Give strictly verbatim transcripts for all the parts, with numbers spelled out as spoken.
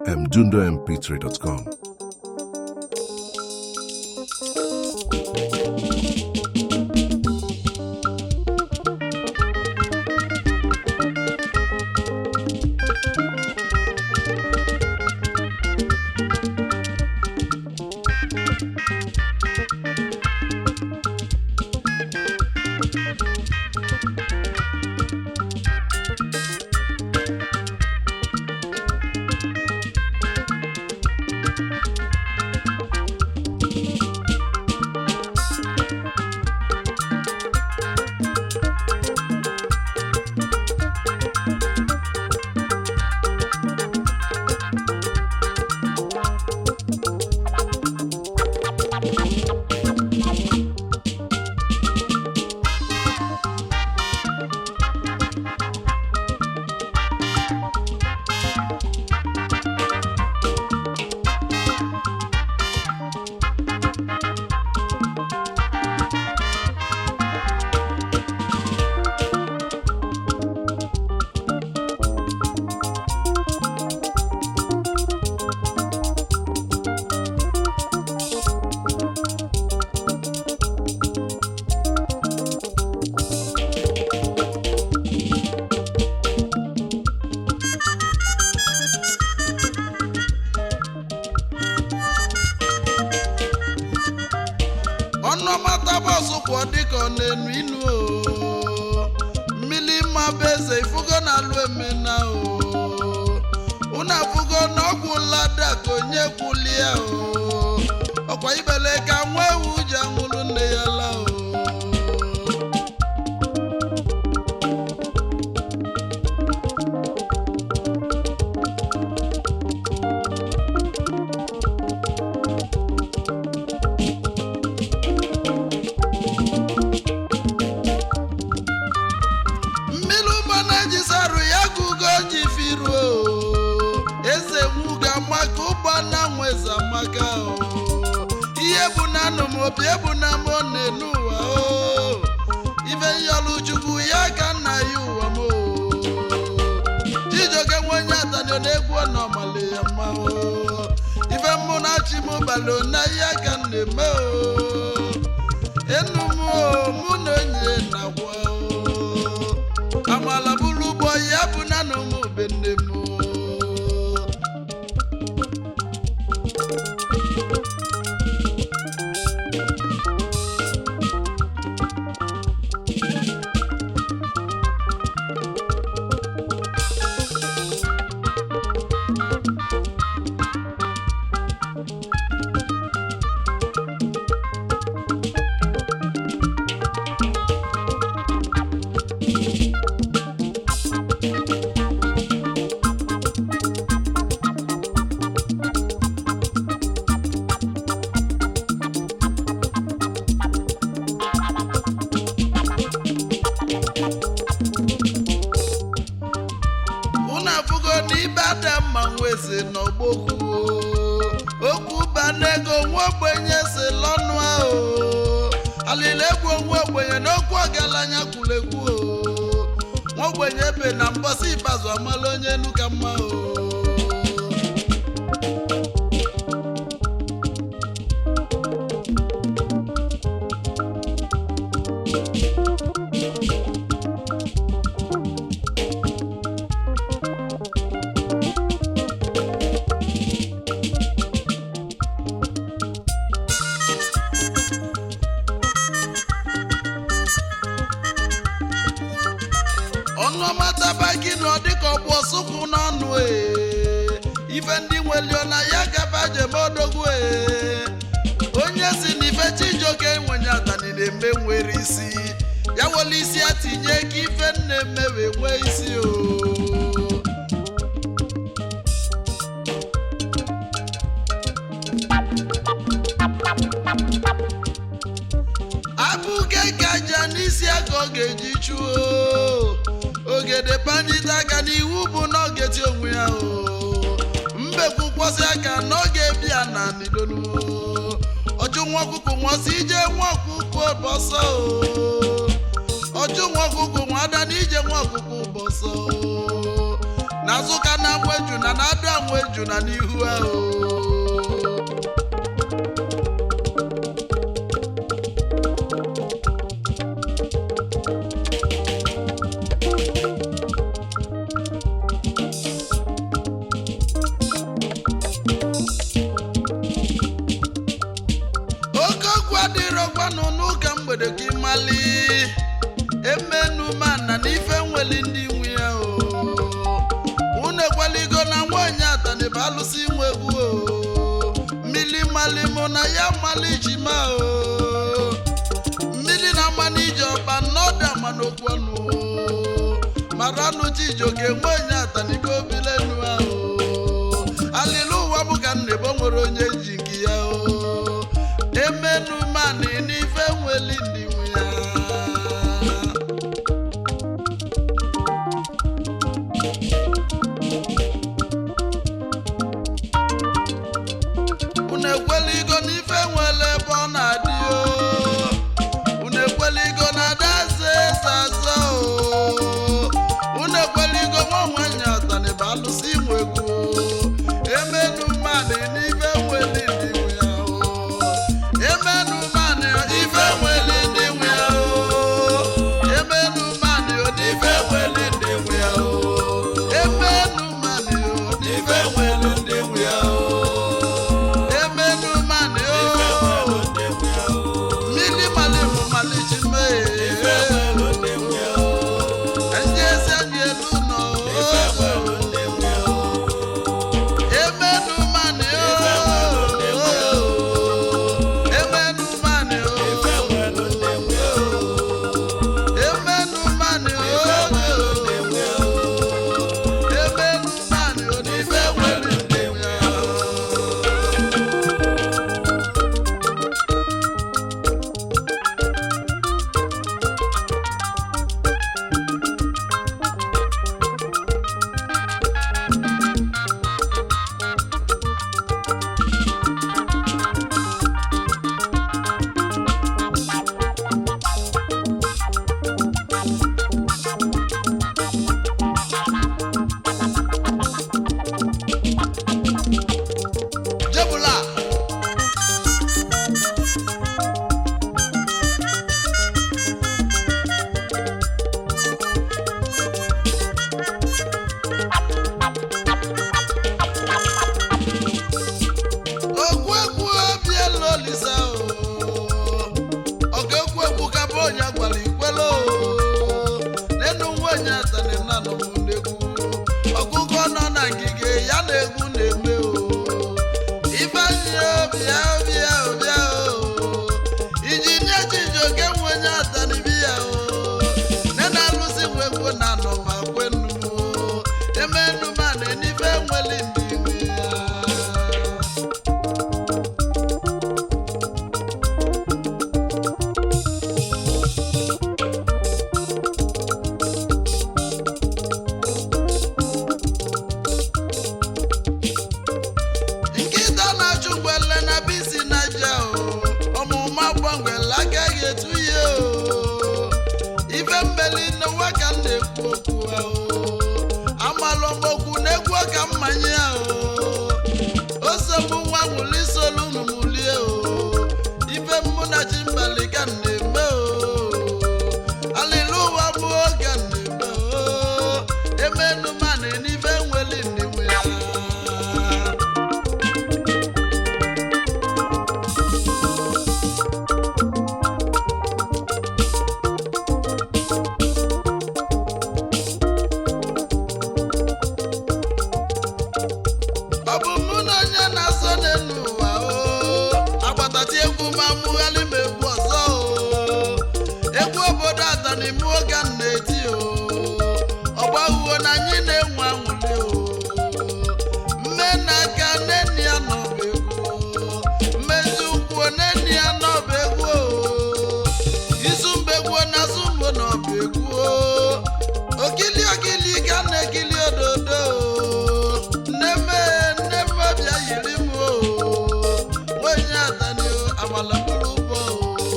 mdundo m p three dot com. Ọnụmata bọsụ kwa dịka ọ na-enu inu o mmili mma beze ifugo na alụ emena o unu afugo na ọgwụ lada ka onye kwulia o ọkwa ibele ka nwa ewu ji anwụrụ nne ya la o ihe bụ na anụ m obi ebu na m n'elu ụwa o ife nyọlụ chukwu ya ka nna ya ụwa m o Chijioke nwe onye atani na-egwu ọnọmali ya mma o ife mụ na chi m balụ na ya ka m na-eme o enu m o mụ na onye na-agwa o amala bụrụ ụgbọ ya bụ na anụ m be nne m eze n'ọgbokwu okwu banego nwa ogbenye si lọnụ ahụ alile egwu nwa ogbenye n'okwu ọgaranya kwulegwu nwa ogbenye ebe na mbọsị ikpeazụ amala onye enu ka mma o Suku n'ọnụ ee ife ndị nwelio na ya gaba jemodogwu ee onye si n'ife Chijioke nwenye atani na-eme nwere isi ya wele isi atinye ka ife nne wee nwee isi o abụge gaja n'isi aka ọ ga-eji chuo ogede panjita aka n'iwu bụ n'oge ti onwe ya o mbekwu kwọsị aka n'oge bịa na nidonu ọjụ nwa ọkụkụ nwọsị ije nwa ọkụkụ bọsọ o ọjụ nwa ọkụkụ nwada na ije nwa ọkụkụ bọsọ Nazuka na mweju na na-ada mweju na n'ihu ahụ. Gị mali emenu mana n'ife nweli ndị nwe ya o unu ekweligo na nwanyị atani bụ alụsị nwe egwu o mmili mali mụ na ya mali ji ma o mmili na mmanụ ije ọba n'ọda mana okwu ọnụ mara anụ Chijioke nwanyị atani ka obilenu ahụ alịla ụwa bụ ka nnebo nwere onye ji nke ya o emenu mani n'ife nweli ndị nwe ya unu ekweligo n'ife nwele ebe ọ na-adị o unu ekweligo na adaze sazo o unu ekweligo nwa nwanyị atani bụ alụsị nwe egwu emenu mani n'ife nweli ndị nwe ya o emenu mani ife nweli ndị nwe ya o emenu mani ife nweli ndị nwe ya o emenu mani ife nweli ndị nwe ya o emenu mani mili mali mu mali chime ife nweli ndị nwe ya o njese ngelu no ife nweli ndị nwe ya o emenu mani amala bulu bo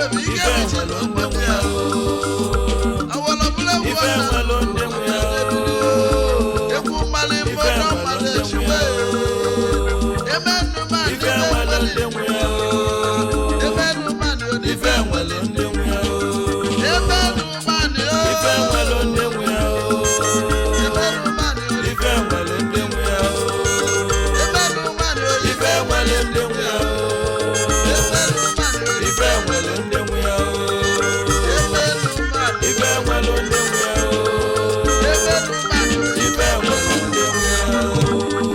baby, you get me to look at me. I wanna play with you. If you marry me, I'm married to you. Amen, man. Amen, man. Amen,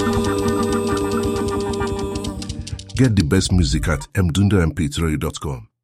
Get the best music at m dundo m p three dot com.